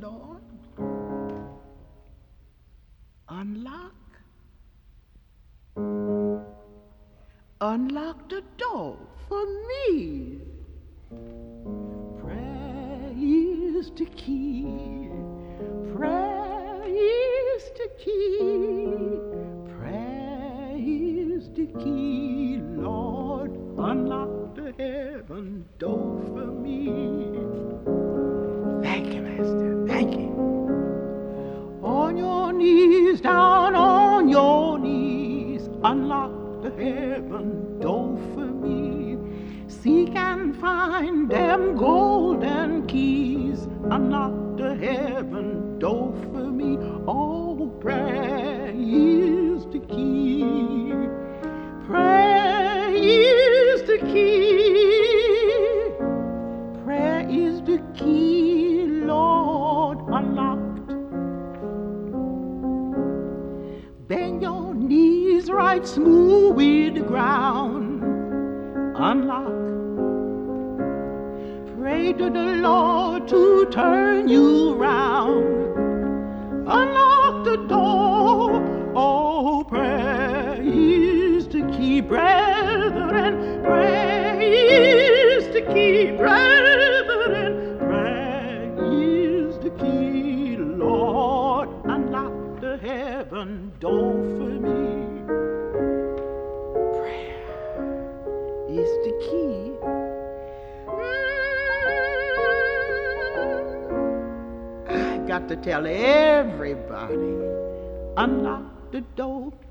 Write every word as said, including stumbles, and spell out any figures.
Lord. Unlock. Unlock the door for me. Prayer is the key. Prayer is the key. Prayer is the key. Lord, unlock the heaven door for me. Thank you, Master. Thank you. On your knees, down on your knees, unlock the heaven door for me. Seek and find them golden keys. Unlock the heaven door for me. Oh, prayer is the key. Prayer is the key. Prayer is the key, Lord, unlocked. Bend your knees right smooth with the ground. Unlock. Pray to the Lord to turn you round. Unlock the door. Oh, prayer is the key, brethren. Prayer is the key, brethren. Prayer is the key, Lord. Unlock the heaven door for me. Is the key. Mm. I got to tell everybody, unlock the door.